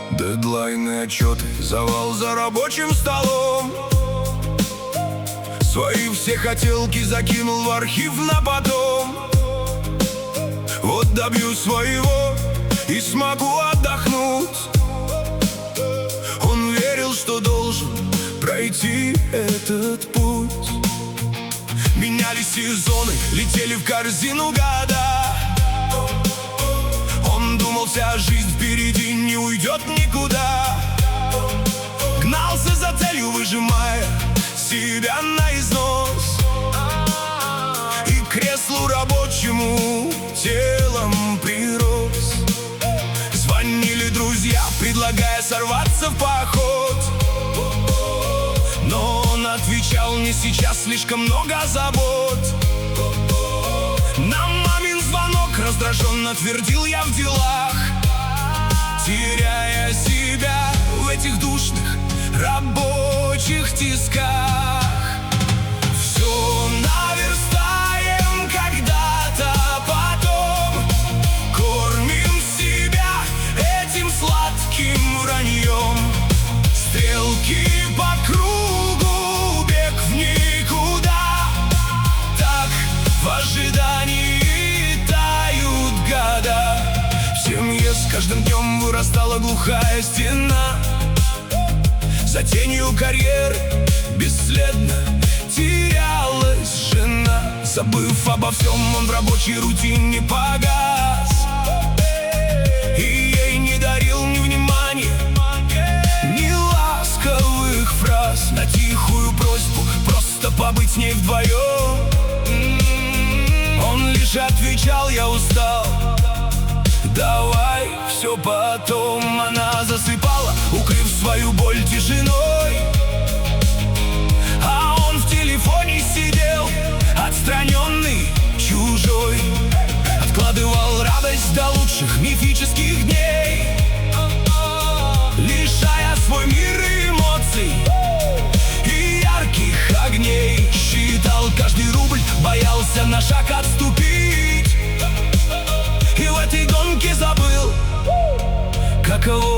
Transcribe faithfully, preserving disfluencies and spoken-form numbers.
Дедлайны, отчеты, завал за рабочим столом. Свои все хотелки закинул в архив на потом. Вот добьюсь своего и смогу отдохнуть. Он верил, что должен пройти этот путь. Менялись сезоны, летели в корзину года. Он думал, вся жизнь впереди не уйдет никуда. Гнался за целью, выжимая себя на износ. И к креслу рабочему телом прирос. Звонили друзья, предлагая сорваться в поход. Но он отвечал: не сейчас, слишком много забот. На мамин звонок раздраженно твердил я в делах, теряя себя в этих душных рабочих тисках. Все наверстаем когда-то потом. Кормим себя этим сладким враньем. Стрелки по кругу, бег в никуда. Так в ожидании тают года. В семье с каждым днем вырастала глухая стена. За тенью карьеры бесследно терялась жена. Забыв обо всем, он в рабочей рутине погас. И ей не дарил ни внимания, ни ласковых фраз. На тихую просьбу просто побыть с ней вдвоем он лишь отвечал: я устал, давай все потом. Она засыпала, укрыв свою боль тишиной, а он в телефоне сидел, отстраненный, чужой. Откладывал радость до лучших мифических дней, лишая свой мир эмоций и ярких огней. Считал каждый рубль, боялся на шаг отступить. И в этой гонке забыл, каково